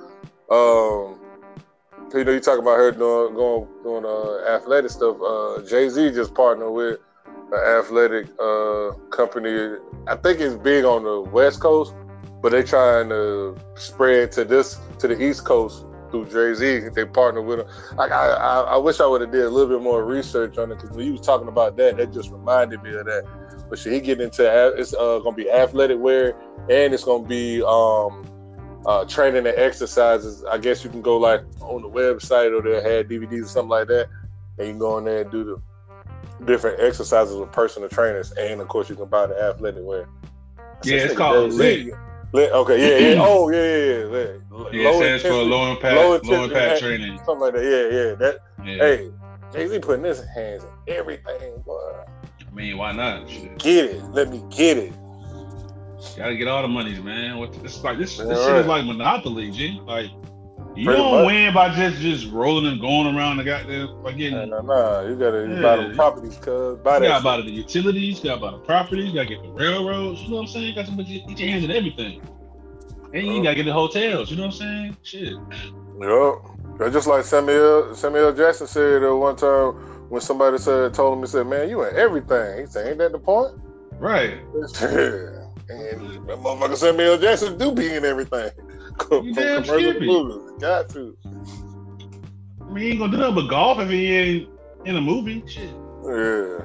You talking about her doing athletic stuff. Jay-Z just partnered with an athletic company. I think it's big on the West Coast, but they trying to spread to the East Coast through Jay-Z. They partnered with him. Like I wish I would have did a little bit more research on it, because when you was talking about that just reminded me of that. But shit, he get into it's gonna be athletic wear, and it's gonna be training and exercises. I guess you can go like on the website, or they'll have DVDs or something like that, and you can go in there and do the different exercises with personal trainers, and of course you can buy the athletic wear. Yeah, it's called LIT. Okay, yeah. Oh, yeah. Yeah, it stands for low impact training. Something like that. Yeah. Hey, Jay-Z putting his hands in everything, boy. I mean, why not? Shit. Get it. Let me get it. Gotta get all the monies, man. This shit is like Monopoly, G. Like, you don't win by just rolling and going around the goddamn getting. Nah. You gotta buy the properties, cuz. You gotta buy the utilities, you gotta buy the properties, you gotta get the railroads, you know what I'm saying? You gotta get your hands in everything. And you gotta get the hotels, you know what I'm saying? Shit. Yep. Just like Samuel Jackson said one time when somebody told him, he said, "Man, you in everything." He said, "Ain't that the point?" Right. And that motherfucker Samuel Jackson do be in everything. You damn should be. Got to. I mean, he ain't gonna do nothing but golf if he ain't in a movie. Shit. Yeah.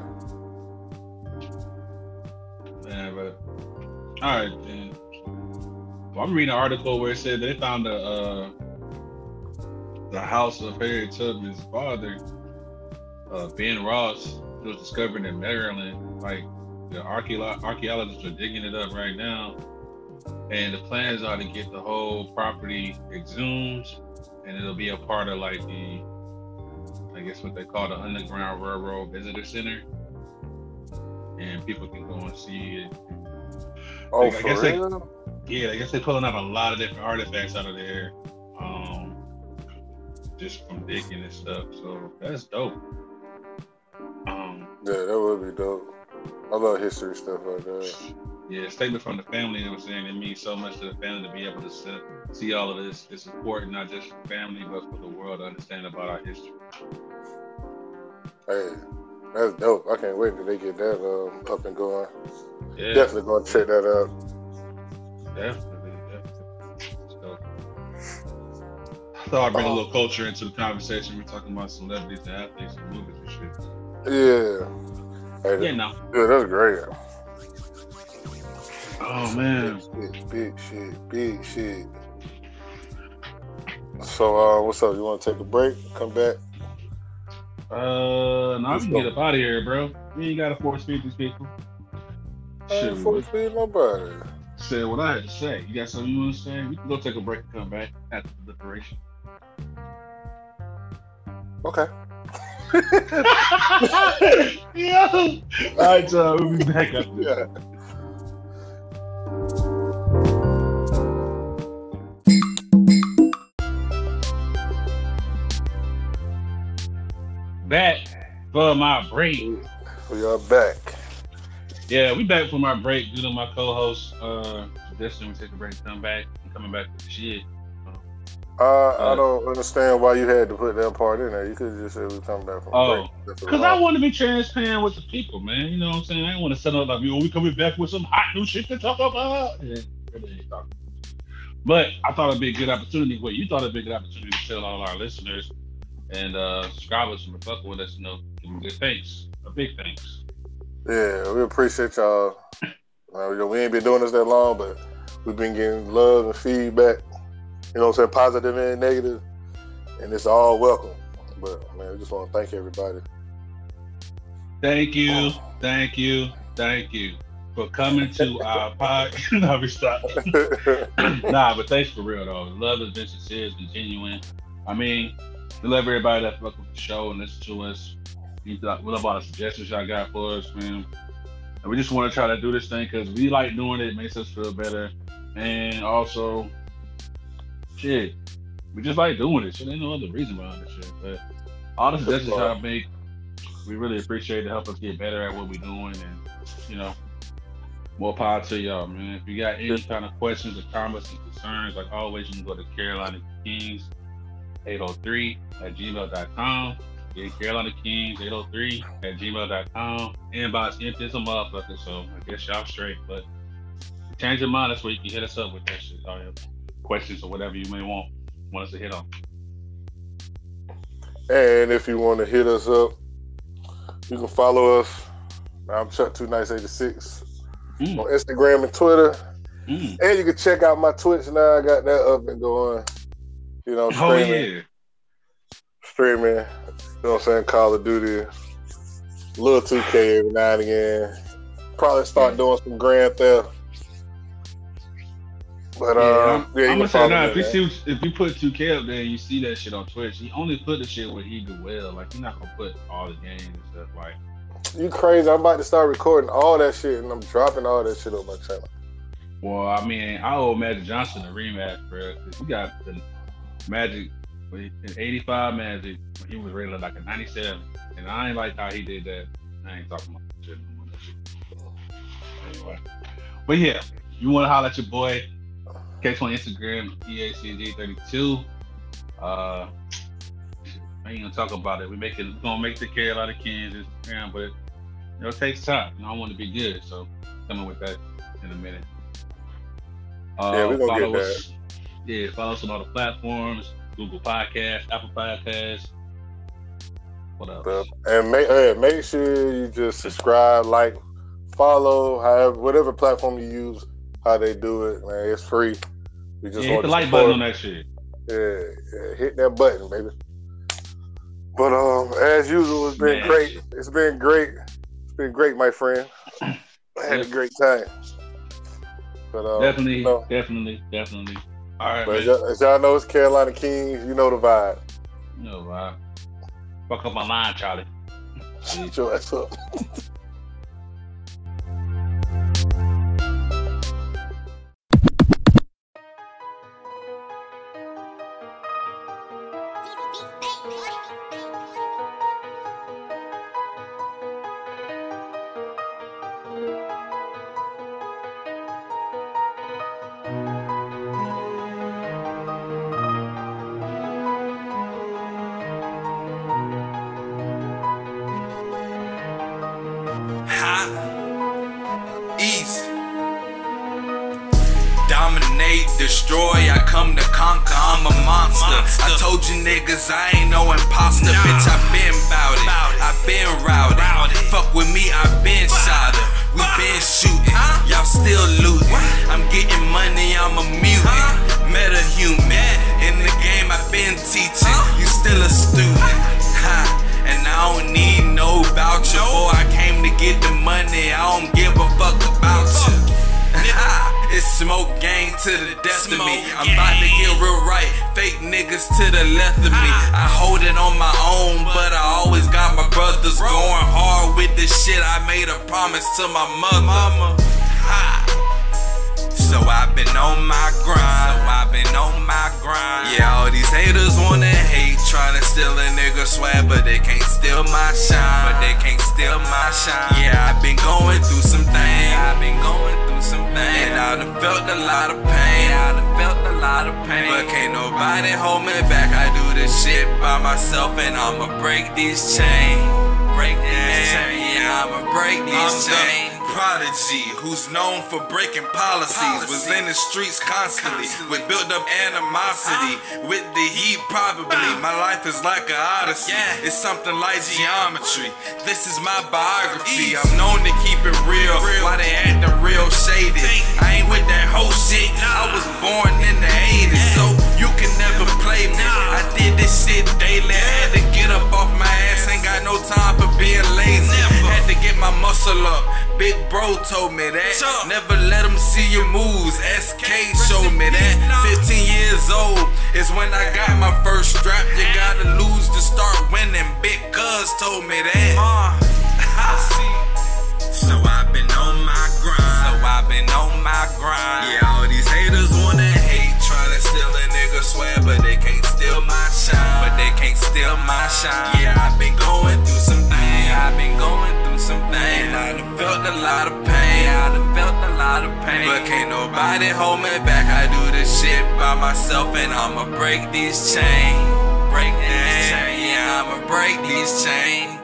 Man, but all right, then. Well, I'm reading an article where it said they found the house of Harriet Tubman's father, Ben Ross. It was discovered in Maryland. Like the archaeologists are digging it up right now, and the plans are to get the whole property exhumed, and it'll be a part of like I guess what they call the Underground Railroad Visitor Center, and people can go and see it. Oh, like, for real? I guess they're pulling out a lot of different artifacts out of there, just from digging and stuff. So that's dope. Yeah, that would be dope. I love history stuff like that. Yeah, statement from the family that was saying it means so much to the family to be able to see all of this. It's important not just for family, but for the world to understand about our history. Hey, that's dope. I can't wait till they get that up and going. Yeah, Definitely gonna check that out. Definitely. So, I thought I'd bring a little culture into the conversation. We're talking about celebrities and athletes and movies and shit. Yeah. Hey, Yeah, no. Yeah, that's great. Oh man. Big shit. So, what's up? You want to take a break? Come back? No, we can get up out of here, bro. We ain't got to force feed these people. Shit, force feed nobody. Say what I had to say. You got something you want to say? We can go take a break and come back after the liberation. Okay. Yo. All right, so we'll be back after this. Yeah. Back for my break. We are back. Yeah, we back from our break due to my co-host suggestion we take a break and come back. I'm coming back with the shit. I don't understand why you had to put that part in there. You could have just said we come back from break. Because I want to be transparent with the people, man. You know what I'm saying? I didn't want to set up like, we coming back with some hot new shit to talk about. Yeah, really ain't talking. But I thought it'd be a good opportunity. Well, you thought it'd be a good opportunity to tell all our listeners and subscribers from fucking with us, give them good thanks. A big thanks. Yeah, we appreciate y'all. We ain't been doing this that long, but we've been getting love and feedback. You know what I'm saying? Positive and negative. And it's all welcome. But, man, we just want to thank everybody. Thank you for coming to our podcast. No, we stop. Nah, but thanks for real, though. The love has been sincere, it's been genuine. I mean, we love everybody that fuck with the show and listen to us. We love all the suggestions y'all got for us, man. And we just want to try to do this thing because we like doing it. It makes us feel better. And also, shit, we just like doing it. Shit, ain't no other reason behind this shit. But all the suggestions y'all make, we really appreciate to help us get better at what we're doing. And, more power to y'all, man. If you got any kind of questions or comments and concerns, like always, you can go to Carolina Kings 803 at gmail.com. Yeah, Carolina Kings 803 at gmail.com. Inbox empty as a motherfucker, so I guess y'all straight. But change your mind, that's where you can hit us up with that shit. All your questions or whatever you may want us to hit on. And if you want to hit us up, you can follow us. I'm Chuck2Nice86 on Instagram and Twitter. And you can check out my Twitch now. I got that up and going. Streaming. You know what I'm saying? Call of Duty. Little 2K every now and again. Probably start doing some Grand Theft. But I'm gonna say now, if you put 2K up there and you see that shit on Twitch, he only put the shit where he do well. Like, he's not gonna put all the games and stuff. Like, you crazy? I'm about to start recording all that shit and I'm dropping all that shit on my channel. Well, I mean, I owe Magic Johnson a rematch, bro. Cause he got the Magic in 85 Magic when he was rated like a 97, and I ain't like how he did that. I ain't talking about shit. Anyway, but yeah, you want to holler at your boy? Catch on Instagram, EACG32. I ain't gonna talk about it. We're gonna make the Carolina Kings Instagram, but it takes time. I want to be good, so coming with that in a minute. Yeah, we're gonna get that. Yeah, follow us on all the platforms: Google Podcasts, Apple Podcasts, What else? And make sure you just subscribe, like, follow, however, whatever platform you use, how they do it, man. It's free. We just hit the like button on that shit. Yeah, hit that button, baby. But as usual, it's been great. It's been great. It's been great, my friend. I had a great time. But definitely. All right, but as y'all know, it's Carolina Kings. You know the vibe. You know the vibe. Fuck up my line, Charlie. Shut your ass up. East. Dominate, destroy, I come to conquer, I'm a monster. I told you niggas I ain't no imposter, bitch, I been bout it, I been routed. Fuck with me, I been shot her. We been shooting, y'all still looting. I'm getting money, I'm a mutant, meta-human. In the game I been teaching, you still a student. And I don't need no voucher, boy, I came to get the money, I don't give a fuck about you. It's smoke gang to the death of me. I'm about to get real right, fake niggas to the left of me. I hold it on my own, but I always got my brothers going hard with the shit. I made a promise to my mother. So I've been on my grind. Yeah, all these haters wanna hate, tryna steal a nigga swag, but they can't steal my shine. Yeah, I've been going through some things. And I done felt a lot of pain. But can't nobody hold me back. I do this shit by myself, and I'ma break these chains. Yeah, I'ma break these chains. Prodigy, who's known for breaking policies, was in the streets constantly with built up animosity. With the heat, probably my life is like an odyssey. It's something like geometry. This is my biography. I'm known to keep it real. Why they acting real shady? I ain't with that whole shit. I was born in the 80s, so you can never play me. I did this shit daily. Had to get up off my ass. Ain't got no time for being lazy. Had to get my muscle up. Big bro told me that. Never let them see your moves. SK showed me that. 15 years old is when I got my first strap. You gotta lose to start winning. Big cuz told me that. So I've been on my grind. Yeah, all these haters wanna hate, tryna steal a nigga swag, but they can't steal my shine. Yeah, I've been going through some things. And I done felt a lot of pain. But can't nobody hold me back. I do this shit by myself, and I'ma break these chains. Yeah, I'ma break these chains.